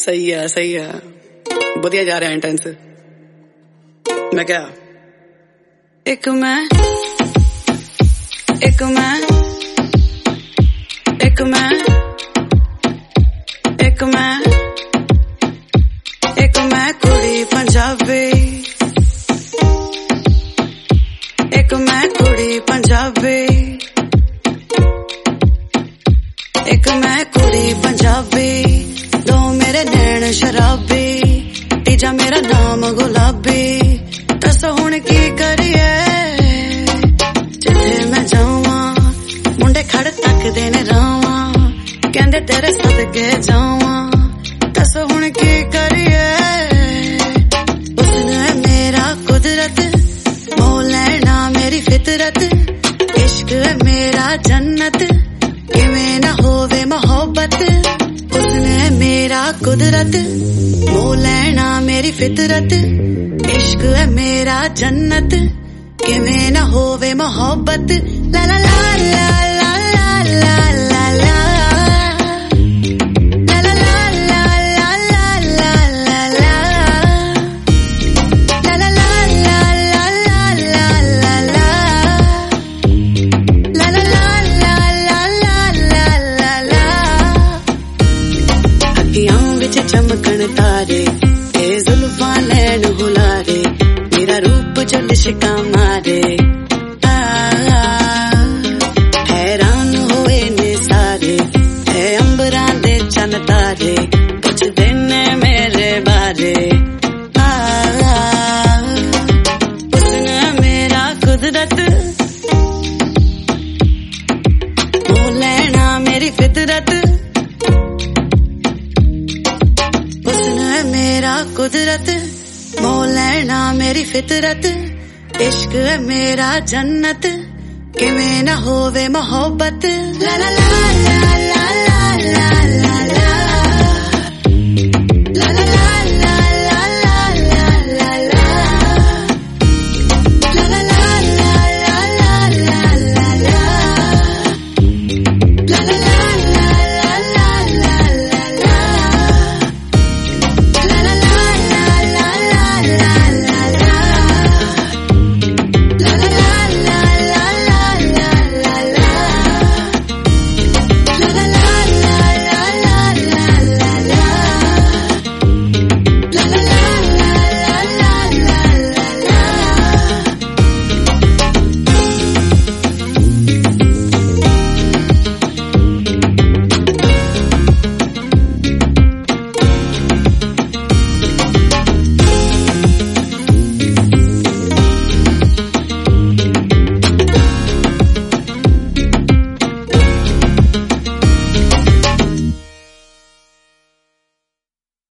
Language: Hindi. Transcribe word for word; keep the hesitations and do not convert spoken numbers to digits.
सही है सही है, बढ़िया जा रहा है इंटेंस। मैं क्या एक मैं एक मैं एक मैं एक मैं एक मैं कुड़ी पंजाबी, एक मैं कुड़ी पंजाबी, एक मैं कुड़ी पंजाबी, दो मेरे नैन शराबी, तीजा मेरा नाम गुलाबी। दसो हुण की करिए जिथे मैं जावा, मुंडे खड़ तकदे ने रावा, कहंदे तेरे सदके जावा। दसो हुण की करिए, हुस्न है मेरा कुदरत, मोह लेना मेरी फितरत, इश्क है मेरा जन्नत, किवें ना होवे मोहब्बत। हुस्न है मेरा कुदरत, मोह लेना मेरी फितरत, इश्क है मेरा जन्नत, किवें ना होवे मोहब्बत। ला ला ला ला ला ला ला ला ला चमकन तारे, ते जुल्फां नैन हुलारे, मेरा रूप जो लिशका मारे। आ, हैरान होए ने सारे, है अंबरां दे चन तारे, पुछदे ने मेरे बारे। आ, हुस्न मेरा कुदरत, मोह लेना मेरी फितरत, मेरा कुदरत, मोह लेना मेरी फितरत, इश्क है मेरा जन्नत, किवें ना होवे मोहब्बत। ला ला ला